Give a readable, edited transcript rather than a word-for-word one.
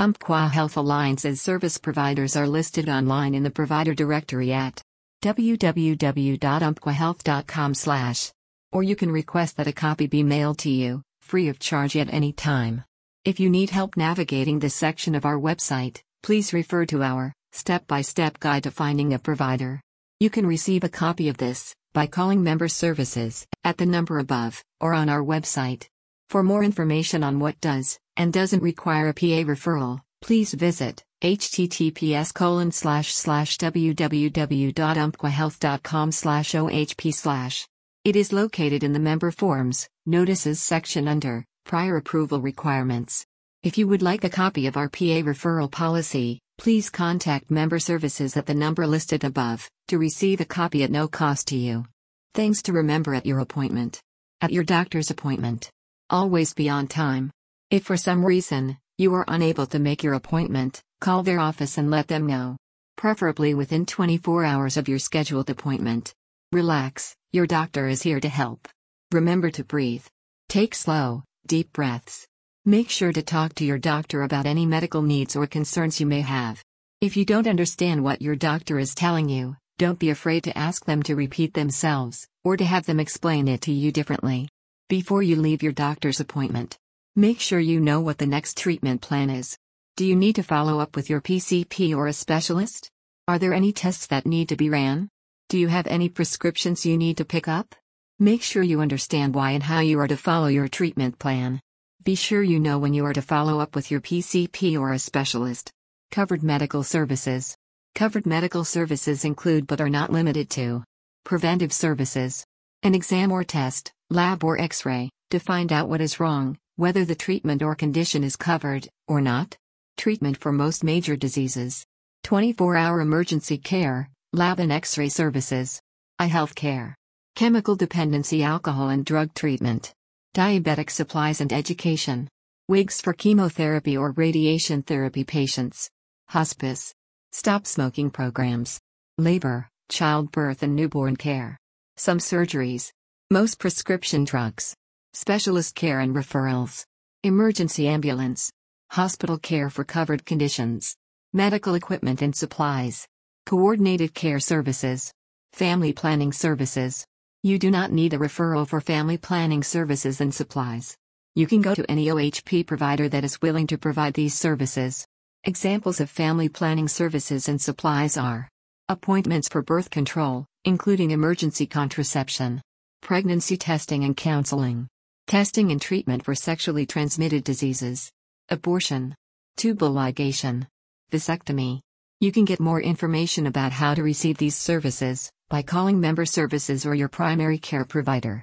Umpqua Health Alliance's service providers are listed online in the provider directory at www.umpquahealth.com/ or you can request that a copy be mailed to you, free of charge at any time. If you need help navigating this section of our website, please refer to our step-by-step guide to finding a provider. You can receive a copy of this by calling Member Services at the number above or on our website. For more information on what does and doesn't require a PA referral, please visit https://www.umpquahealth.com/ohp/. It is located in the Member Forms, Notices section under Prior Approval Requirements. If you would like a copy of our PA referral policy, please contact Member Services at the number listed above to receive a copy at no cost to you. Things to remember at your appointment. At your doctor's appointment, always be on time. If for some reason you are unable to make your appointment, call their office and let them know. Preferably within 24 hours of your scheduled appointment. Relax, your doctor is here to help. Remember to breathe. Take slow, deep breaths. Make sure to talk to your doctor about any medical needs or concerns you may have. If you don't understand what your doctor is telling you, don't be afraid to ask them to repeat themselves, or to have them explain it to you differently. Before you leave your doctor's appointment, make sure you know what the next treatment plan is. Do you need to follow up with your PCP or a specialist? Are there any tests that need to be ran? Do you have any prescriptions you need to pick up? Make sure you understand why and how you are to follow your treatment plan. Be sure you know when you are to follow up with your PCP or a specialist. Covered medical services. Covered medical services include but are not limited to preventive services, an exam or test, lab or X-ray, to find out what is wrong, whether the treatment or condition is covered or not. Treatment for most major diseases. 24-hour emergency care, lab and X-ray services. Eye health care. Chemical dependency, alcohol and drug treatment. Diabetic supplies and education. Wigs for chemotherapy or radiation therapy patients. Hospice. Stop smoking programs. Labor, childbirth and newborn care. Some surgeries. Most prescription drugs. Specialist care and referrals. Emergency ambulance. Hospital care for covered conditions. Medical equipment and supplies. Coordinated care services. Family planning services. You do not need a referral for family planning services and supplies. You can go to any OHP provider that is willing to provide these services. Examples of family planning services and supplies are appointments for birth control, including emergency contraception, pregnancy testing and counseling, testing and treatment for sexually transmitted diseases, abortion, tubal ligation, vasectomy. You can get more information about how to receive these services by calling Member Services or your primary care provider.